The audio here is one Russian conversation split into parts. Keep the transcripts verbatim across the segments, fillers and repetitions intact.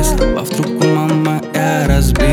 Слова в трубку, мама, я разбит.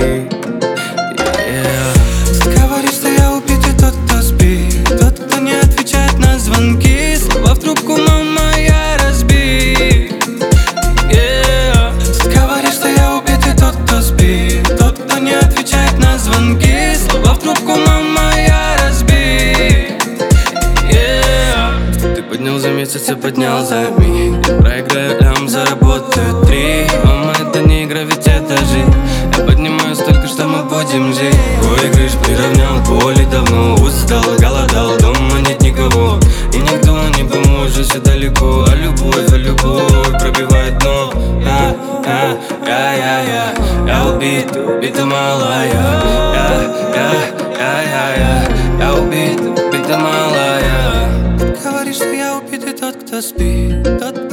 Yeah. Говоришь, что я убитый, тот, кто спит, тот, кто не отвечает на звонки. Слова в трубку, мама, я разбит. Yeah. Говоришь, что я убитый, тот, кто спит, тот, кто не отвечает на звонки. Слова в трубку, мама, я разбит. Yeah. Ты поднял за месяц, я поднял за миг. Проиграю лям, заработаю три. Мама, это не игра, ведь это жизнь. Я поднимаю столько, что мы будем жить. Выигрыш приравнял к боли, давно устал, голодал, дома нет никого. И никто не поможет, все далеко. А любовь, а любовь пробивает дно. А, а, я, я, я, я убит, убита малая. Я, я, я, я, я, я убит, убита малая. Говоришь, что я убитый, тот, кто спит, тот,